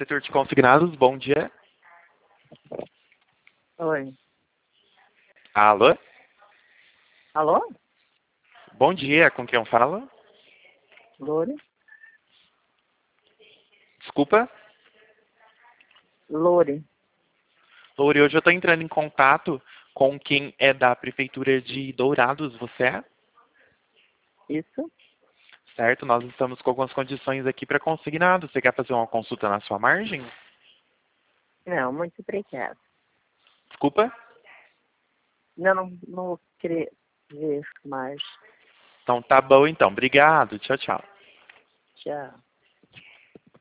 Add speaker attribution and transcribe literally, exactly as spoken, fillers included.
Speaker 1: Setor de consignados, bom dia.
Speaker 2: Oi.
Speaker 1: Alô?
Speaker 2: Alô?
Speaker 1: Bom dia, com quem eu falo?
Speaker 2: Lore?
Speaker 1: Desculpa?
Speaker 2: Lore.
Speaker 1: Lore, hoje eu estou entrando em contato com quem é da Prefeitura de Dourados, você é?
Speaker 2: Isso?
Speaker 1: Certo, nós estamos com algumas condições aqui para consignado. Você quer fazer uma consulta na sua margem?
Speaker 2: Não, muito obrigada.
Speaker 1: Desculpa?
Speaker 2: Não, não, não vou querer ver mais.
Speaker 1: Então tá bom então. Obrigado. Tchau, tchau.
Speaker 2: Tchau.